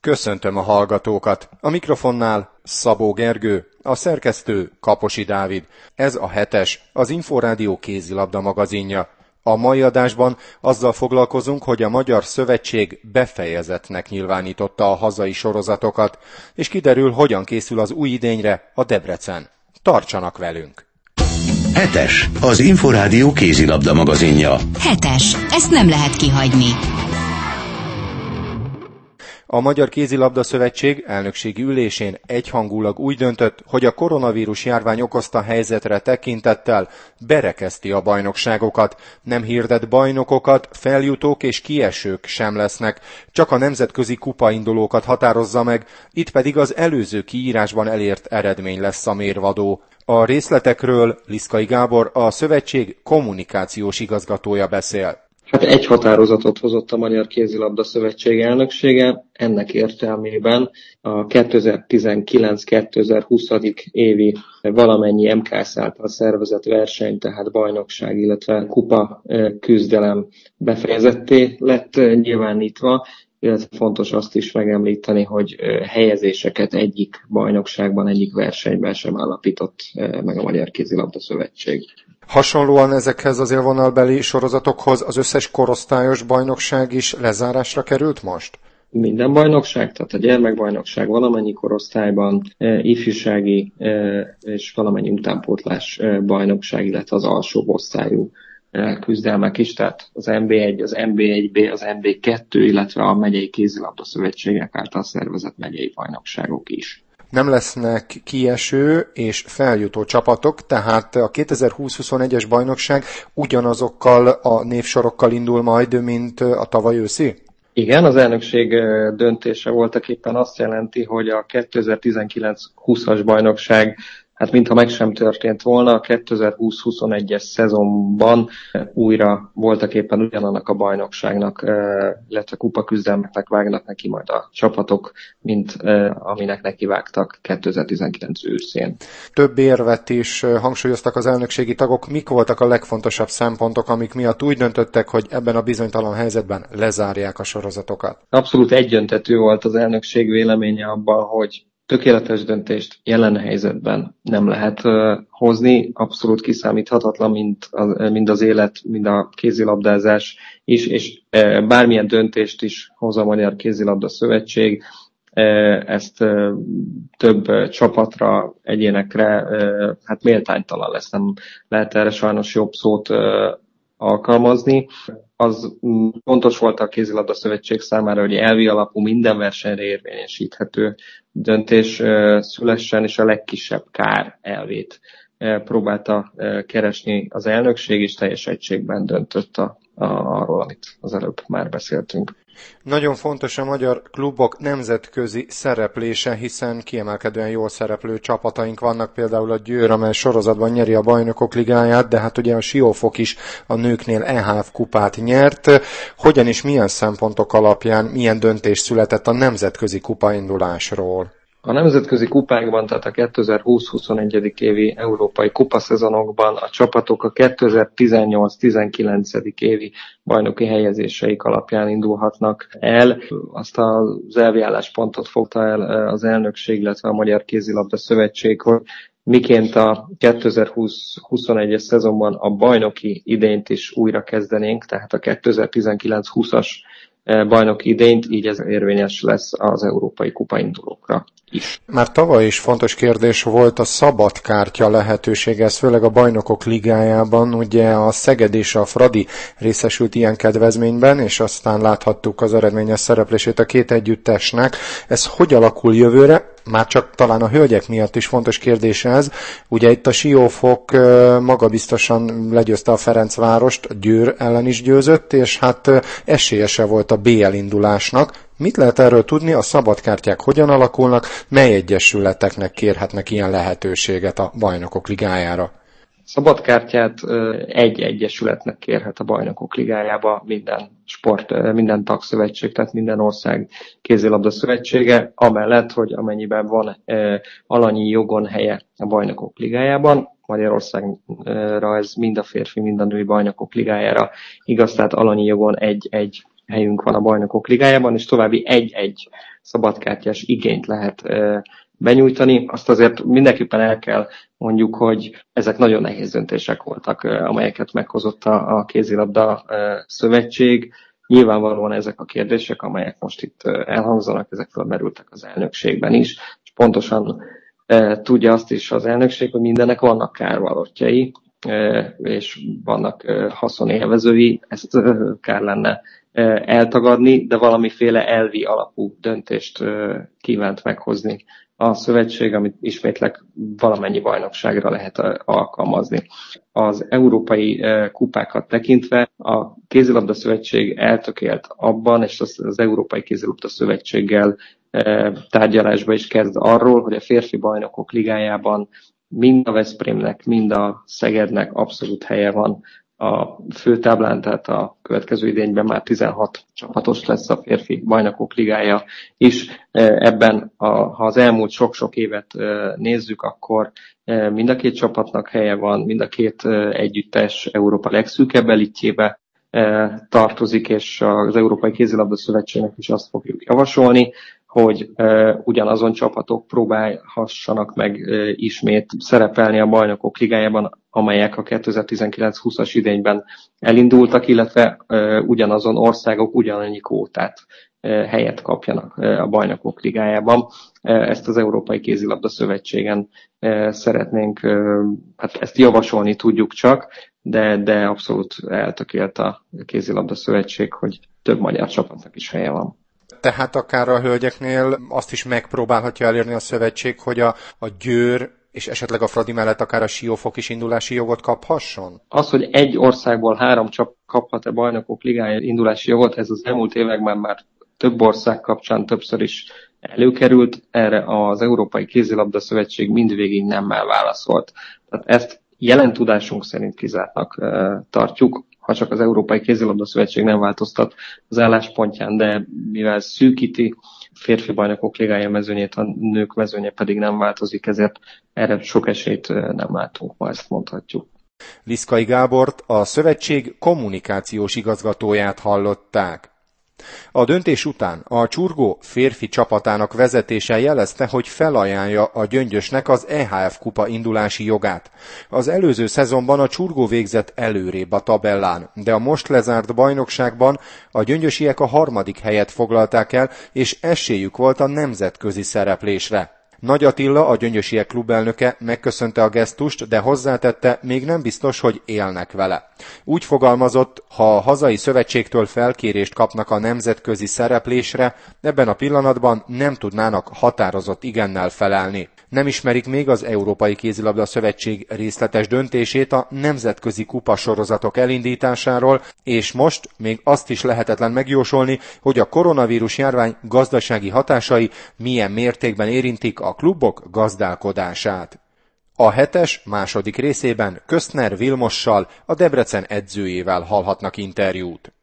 Köszöntöm a hallgatókat! A mikrofonnál Szabó Gergő, a szerkesztő Kaposi Dávid. Ez a 7-es, az Inforádió kézilabda magazinja. A mai adásban azzal foglalkozunk, hogy a Magyar Szövetség befejezettnek nyilvánította a hazai sorozatokat, és kiderül, hogyan készül az új idényre a Debrecen. Tartsanak velünk! 7-es, az Inforádió kézilabda magazinja. 7-es, ezt nem lehet kihagyni. A Magyar Kézilabda Szövetség elnökségi ülésén egyhangulag úgy döntött, hogy a koronavírus járvány okozta helyzetre tekintettel berekezti a bajnokságokat. Nem hirdet bajnokokat, feljutók és kiesők sem lesznek, csak a nemzetközi kupaindulókat határozza meg, itt pedig az előző kiírásban elért eredmény lesz a mérvadó. A részletekről Liszkai Gábor, a szövetség kommunikációs igazgatója beszél. Hát egy határozatot hozott a Magyar Kézilabda Szövetség elnöksége, ennek értelmében a 2019-2020. Évi valamennyi MKS által szervezett verseny, tehát bajnokság, illetve kupa küzdelem befejezetté lett nyilvánítva, illetve fontos azt is megemlíteni, hogy helyezéseket egyik bajnokságban, egyik versenyben sem állapított meg a Magyar Kézilabda Szövetség. Hasonlóan ezekhez az élvonalbeli sorozatokhoz az összes korosztályos bajnokság is lezárásra került most? Minden bajnokság, tehát a gyermekbajnokság valamennyi korosztályban, ifjúsági és valamennyi utánpótlás bajnokság, illetve az alsóbb osztályú küzdelmek is, tehát az NB1, az NB1B, az NB2, illetve a megyei kézilabda szövetségek által szervezett megyei bajnokságok is. Nem lesznek kieső és feljutó csapatok, tehát a 2020-21-es bajnokság ugyanazokkal a névsorokkal indul majd, mint a tavaly őszi? Igen, az elnökség döntése voltak éppen azt jelenti, hogy a 2019-20-as bajnokság, hát mintha meg sem történt volna, a 2020-21-es szezonban újra voltak éppen ugyanannak a bajnokságnak, illetve kupaküzdelmeknek vágnak neki majd a csapatok, mint aminek nekivágtak 2019 őszén. Több érvet is hangsúlyoztak az elnökségi tagok. Mik voltak a legfontosabb szempontok, amik miatt úgy döntöttek, hogy ebben a bizonytalan helyzetben lezárják a sorozatokat? Abszolút egyöntetű volt az elnökség véleménye abban, hogy tökéletes döntést jelen helyzetben nem lehet hozni, abszolút kiszámíthatatlan, mind az élet, mind a kézilabdázás is, és bármilyen döntést is hoz a Magyar Kézilabda Szövetség, ezt több csapatra, egyénekre hát méltánytalan lesz, nem lehet erre sajnos jobb szót alkalmazni. Az fontos volt a Kézilabda Szövetség számára, hogy elvi alapú minden versenyre érvényesíthető döntés szülessen, és a legkisebb kár elvét próbálta keresni az elnökség, és teljes egységben döntött arról, amit az előbb már beszéltünk. Nagyon fontos a magyar klubok nemzetközi szereplése, hiszen kiemelkedően jól szereplő csapataink vannak, például a Győr, amely sorozatban nyeri a Bajnokok Ligáját, de hát ugye a Siófok is a nőknél EHF kupát nyert. Hogyan és milyen szempontok alapján, milyen döntés született a nemzetközi kupaindulásról? A nemzetközi kupákban, tehát a 2020-21. évi európai kupaszezonokban a csapatok a 2018-19. évi bajnoki helyezéseik alapján indulhatnak el. Azt az elvi álláspontot fogta el az elnökség, illetve a Magyar Kézilabda Szövetség, hogy miként a 2020-21-es szezonban a bajnoki idényt is újra kezdenénk, tehát a 2019-20-as bajnoki idényt, így ez érvényes lesz az európai kupaindulókra is. Már tavaly is fontos kérdés volt a szabadkártya lehetősége, ez főleg a Bajnokok Ligájában, ugye a Szeged és a Fradi részesült ilyen kedvezményben, és aztán láthattuk az eredményes szereplését a két együttesnek. Ez hogy alakul jövőre? Már csak talán a hölgyek miatt is fontos kérdés ez. Ugye itt a Siófok magabiztosan legyőzte a Ferencvárost, a Győr ellen is győzött, és hát esélyese volt a BL indulásnak. Mit lehet erről tudni, a szabadkártyák hogyan alakulnak, mely egyesületeknek kérhetnek ilyen lehetőséget a Bajnokok Ligájára? Szabadkártyát egy egyesületnek kérhet a Bajnokok Ligájába minden tagszövetség, tehát minden ország kézilabda szövetsége, amellett, hogy amennyiben van alanyi jogon helye a Bajnokok Ligájában, Magyarországra ez mind a férfi, mind a női Bajnokok Ligájára igaz, tehát alanyi jogon egy helyünk van a Bajnokok Ligájában, és további egy szabadkártyás igényt lehet benyújtani. Azt azért mindenképpen el kell mondjuk, hogy ezek nagyon nehéz döntések voltak, amelyeket meghozott a kézilabda szövetség. Nyilvánvalóan ezek a kérdések, amelyek most itt elhangzanak, ezek felmerültek az elnökségben is, és pontosan tudja azt is az elnökség, hogy mindennek vannak kárvallottjai, és vannak haszonélvezői, ezt kár lenne eltagadni, de valamiféle elvi alapú döntést kívánt meghozni a szövetség, amit ismétlek valamennyi bajnokságra lehet alkalmazni. Az európai kupákat tekintve a kézilabda szövetség eltökélt abban, és az Európai Kézilabda Szövetséggel tárgyalásba is kezd arról, hogy a férfi bajnokok ligájában mind a Veszprémnek, mind a Szegednek abszolút helye van a főtáblán, tehát a következő idényben már 16 csapatos lesz a férfi bajnokok ligája is. Ebben, ha az elmúlt sok-sok évet nézzük, akkor mind a két csapatnak helye van, mind a két együttes Európa legszűkebb elitjébe tartozik, és az Európai Kézilabda Szövetségnek is azt fogjuk javasolni, hogy ugyanazon csapatok próbálhassanak meg ismét szerepelni a Bajnokok Ligájában, amelyek a 2019-20-as idényben elindultak, illetve ugyanazon országok ugyanannyi kvótát helyet kapjanak a Bajnokok Ligájában. Ezt az Európai Kézilabda Szövetségen szeretnénk, hát ezt javasolni tudjuk csak, de abszolút eltökélt a Kézilabda Szövetség, hogy több magyar csapatnak is helye van. Tehát akár a hölgyeknél azt is megpróbálhatja elérni a szövetség, hogy a Győr és esetleg a Fradi mellett akár a Siófok is indulási jogot kaphasson? Az, hogy egy országból 3 csapat kaphat-e Bajnokok Ligája indulási jogot, ez az elmúlt években már több ország kapcsán többször is előkerült, erre az Európai Kézilabda Szövetség mindvégig nemmel válaszolt. Tehát ezt jelen tudásunk szerint kizártnak tartjuk, ha csak az Európai Kézilabda Szövetség nem változtat az álláspontján, de mivel szűkíti férfi bajnokok ligája mezőnyét, a nők mezőnye pedig nem változik, ezért erre sok esélyt nem látunk, ma ezt mondhatjuk. Liszkai Gábort, a szövetség kommunikációs igazgatóját hallották. A döntés után a Csurgó férfi csapatának vezetése jelezte, hogy felajánlja a Gyöngyösnek az EHF kupa indulási jogát. Az előző szezonban a Csurgó végzett előrébb a tabellán, de a most lezárt bajnokságban a gyöngyösiek a 3. helyet foglalták el, és esélyük volt a nemzetközi szereplésre. Nagy Attila, a gyöngyösiek klubelnöke megköszönte a gesztust, de hozzátette, még nem biztos, hogy élnek vele. Úgy fogalmazott, ha a hazai szövetségtől felkérést kapnak a nemzetközi szereplésre, ebben a pillanatban nem tudnának határozott igennel felelni. Nem ismerik még az Európai Kézilabda Szövetség részletes döntését a nemzetközi kupasorozatok elindításáról, és most még azt is lehetetlen megjósolni, hogy a koronavírus járvány gazdasági hatásai milyen mértékben érintik a klubok gazdálkodását. A 7-es második részében Köszner Vilmossal, a Debrecen edzőjével hallhatnak interjút.